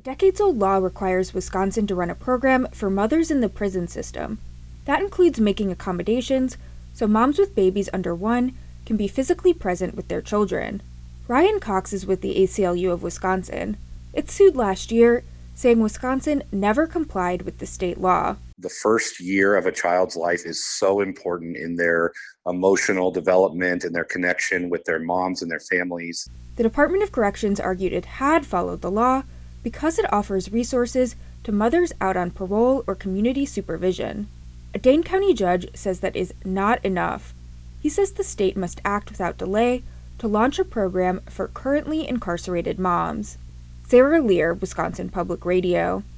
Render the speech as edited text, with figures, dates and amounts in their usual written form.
decades-old law requires Wisconsin to run a program for mothers in the prison system. That includes making accommodations so moms with babies under 1 can be physically present with their children. Ryan Cox is with the ACLU of Wisconsin. It sued last year, saying Wisconsin never complied with the state law. The first year of a child's life is so important in their emotional development and their connection with their moms and their families. The Department of Corrections argued it had followed the law because it offers resources to mothers out on parole or community supervision. A Dane County judge says that is not enough. He says the state must act without delay to launch a program for currently incarcerated moms. Sarah Lear, Wisconsin Public Radio.